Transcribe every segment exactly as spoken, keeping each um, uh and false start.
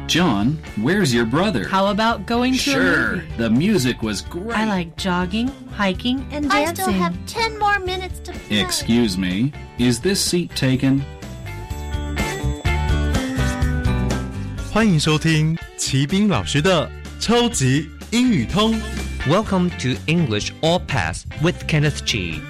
John, where's your brother? How about going to Sure, a movie? the music was great. I like jogging, hiking, and I dancing. still have ten more minutes to play. Excuse me, is this seat taken? 欢迎收听齐斌老师的超级英语通。 Welcome to English All Pass with Kenneth Chi.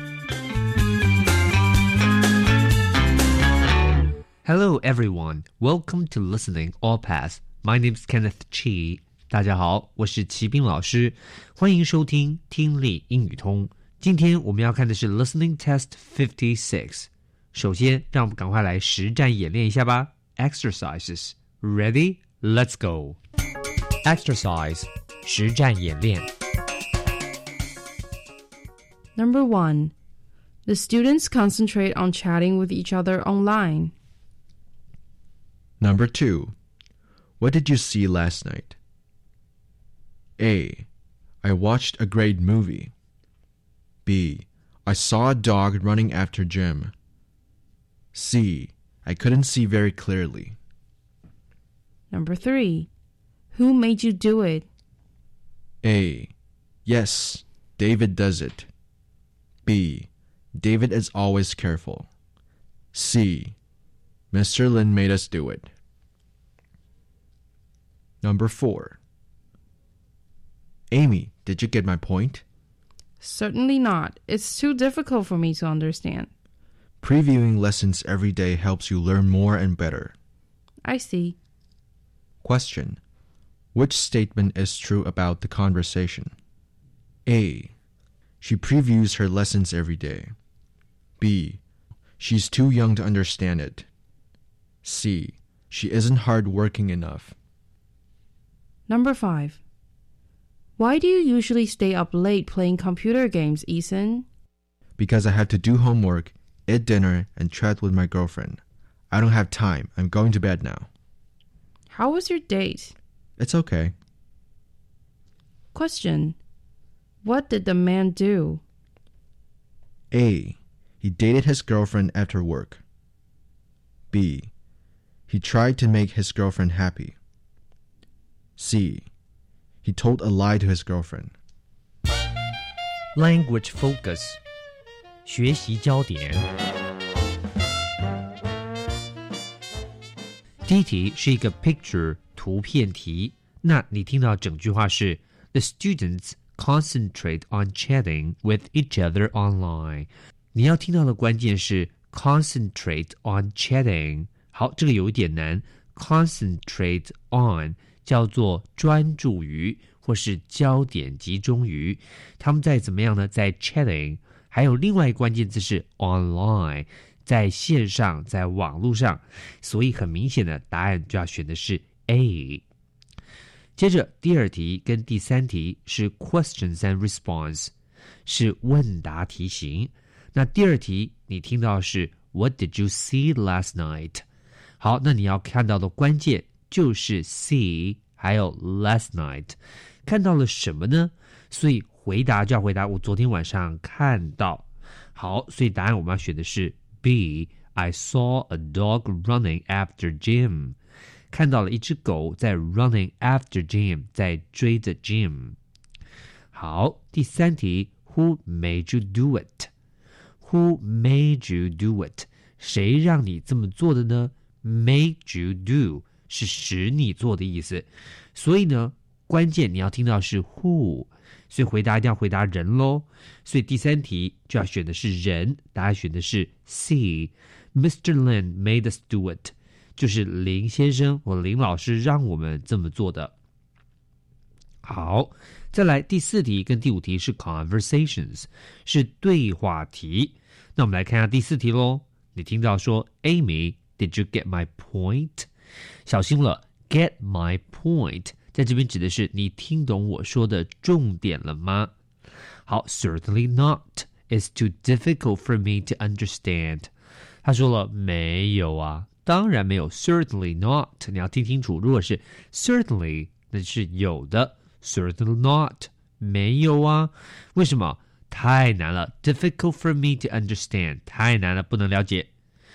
Hello everyone, welcome to Listening All Pass. My name is Kenneth Chi. 大家好，我是齐斌老师，欢迎收听听力英语通。今天我们要看的是 Listening Test fifty-six. 首先，让我们赶快来实战演练一下吧。Exercises. Ready? Let's go. Exercise. 实战演练。 Number one, the students concentrate on chatting with each other online. Number two, what did you see last night? A. I watched a great movie. B. I saw a dog running after Jim. C. I couldn't see very clearly. Number three, who made you do it? A. Yes, David does it. B. David is always careful. C. Mister Lin made us do it. Number four. Amy, did you get my point? Certainly not. It's too difficult for me to understand. Previewing lessons every day helps you learn more and better. I see. Question. Which statement is true about the conversation? A. She previews her lessons every day. B. She's too young to understand it. C. She isn't hard-working enough. Number five. Why do you usually stay up late playing computer games, Ethan? Because I have to do homework, eat dinner, and chat with my girlfriend. I don't have time. I'm going to bed now. How was your date? It's okay. Question. What did the man do? A. He dated his girlfriend after work. B. He tried to make his girlfriend happy. C. He told a lie to his girlfriend. Language focus. 学习焦点。第一题是一个 picture 图片题，那你听到整句话是 The students concentrate on chatting with each other online. 你要听到的关键是 concentrate on chatting. 好，这个有一点难 concentrate on 叫做专注于或是焦点集中于，他们在怎么样呢？在 chatting， 还有另外一个关键字是 online， 在线上，在网络上，所以很明显的答案就要选的是 A。 接着第二题跟第三题是 questions and response， 是问答题型。那第二题你听到是 What did you see last night？ 好，那你要看到的关键就是 see 还有 last night， 看到了什么呢？所以回答就要回答我昨天晚上看到。好，所以答案我们要选的是 B. I saw a dog running after Jim， 看到了一只狗在 running after Jim， 在追着 Jim。 好，第三题 Who made you do it？ Who made you do it？ 谁让你这么做的呢？ Made you do 是使你做的意思，所以呢关键你要听到是 who， 所以回答一定要回答人咯，所以第三题就要选的是人，答案选的是 C。 Mister Lin made us do it， 就是林先生或林老师让我们这么做的。好，再来第四题跟第五题是 conversations， 是对话题。那我们来看一下第四题咯，你听到说 Amy Did you get my point？ 小心了 get my point 在这边指的是你听懂我说的重点了吗？好 Certainly not. It's too difficult for me to understand. 他说了没有啊，当然没有 Certainly not. 你要听清楚，如果是 Certainly 那是有的， Certainly not 没有啊，为什么？太难了 Difficult for me to understand 太难了，不能了解。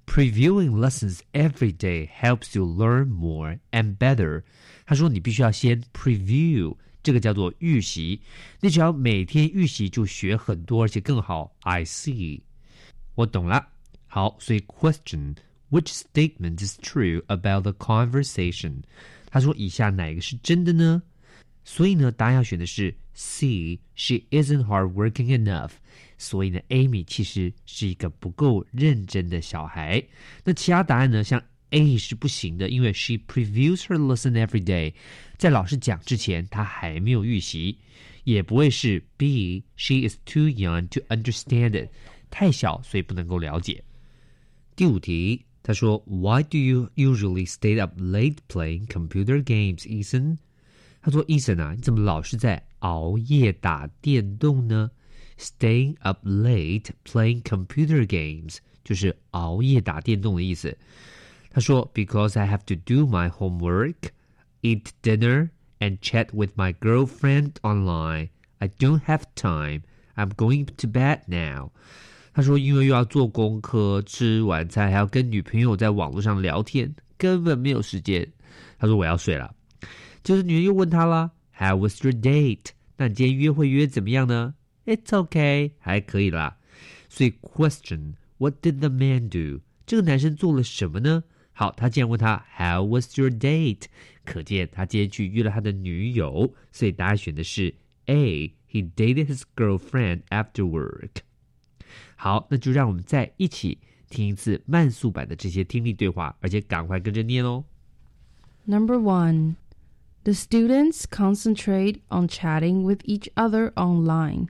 Previewing lessons every day helps you learn more and better. 他说你必须要先 preview， 这个叫做预习，你只要每天预习就学很多而且更好。 I see， 我懂了。好，所以 question Which statement is true about the conversation？ 他说以下哪个是真的呢？所以呢答案要选的是 C， She isn't hardworking enough。 所以呢 Amy 其实是一个不够认真的小孩。那其他答案呢，像 A 是不行的，因为 She previews her lesson every day， 在老师讲之前她还没有预习。也不会是 B， She is too young to understand it， 太小所以不能够了解。第五题他说 Why do you usually stay up late playing computer games, Ethan？ 他说 Ethan 啊，你怎么老是在熬夜打电动呢？ Staying up late playing computer games 就是熬夜打电动的意思。他说 Because I have to do my homework, eat dinner, and chat with my girlfriend online. I don't have time. I'm going to bed now.他说因为又要做功课，吃晚餐，还要跟女朋友在网络上聊天，根本没有时间。他说我要睡了。就是女人又问他了 How was your date？ 那你今天约会约怎么样呢？ It's okay， 还可以啦。所以 question What did the man do？ 这个男生做了什么呢？好，他竟然问他 How was your date？ 可见他今天去约了他的女友，所以答案选的是 A， He dated his girlfriend after work。好，那就让我们再一起听一次慢速版的这些听力对话，而且赶快跟着念哦。 Number one, the students concentrate on chatting with each other online.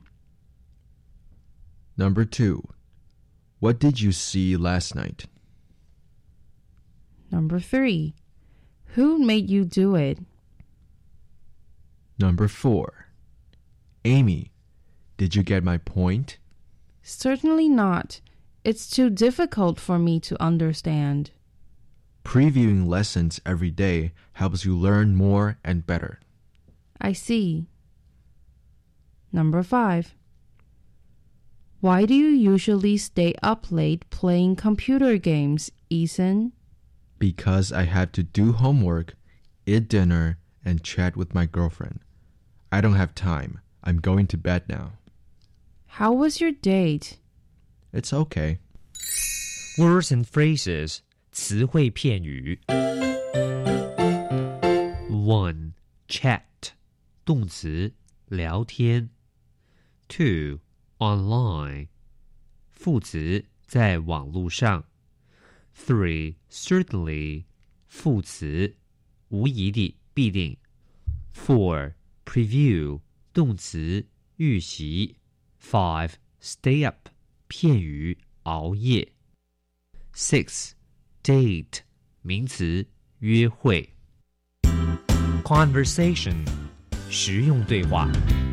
Number two, what did you see last night? Number three, who made you do it? Number four, Amy, did you get my point? Certainly not. It's too difficult for me to understand. Previewing lessons every day helps you learn more and better. I see. Number five. Why do you usually stay up late playing computer games, Ethan? Because I have to do homework, eat dinner, and chat with my girlfriend. I don't have time. I'm going to bed now. How was your date? It's okay. Words and phrases 词汇片语 One, chat 动词聊天 Two, online 副词在网络上 Three, certainly 副词无疑地必定 Four, preview 动词预习Five, stay up 片语熬夜 Six, date 名词约会 Conversation 实用对话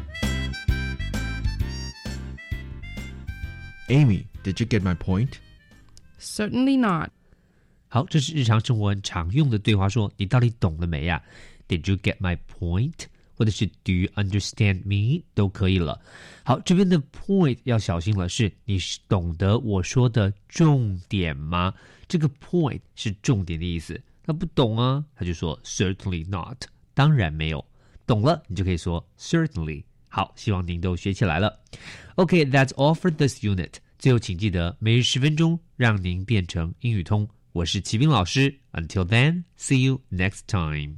Amy, did you get my point? Certainly not. 好，这是日常生活很常用的对话，说你到底懂了没呀？ Did you get my point?或者是 Do you understand me 都可以了。好，这边的 point 要小心了，是你懂得我说的重点吗？这个 point 是重点的意思。他不懂啊，他就说 Certainly not， 当然没有。懂了，你就可以说 Certainly。好，希望您都学起来了。Okay, that's all for this unit。最后请记得每日十分钟，让您变成英语通。我是齐斌老师。Until then, see you next time。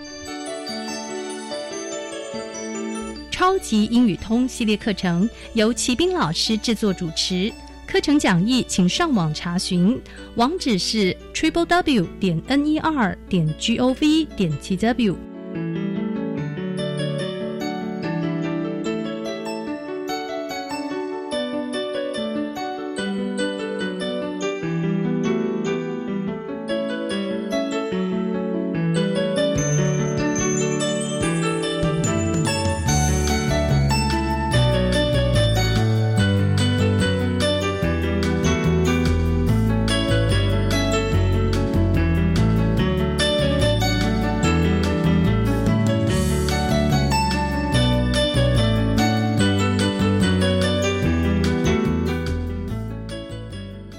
超级英语通系列课程由齐斌老师制作主持，课程讲义请上网查询，网址是 triple w 点 n e r 点 g o v 点 t w。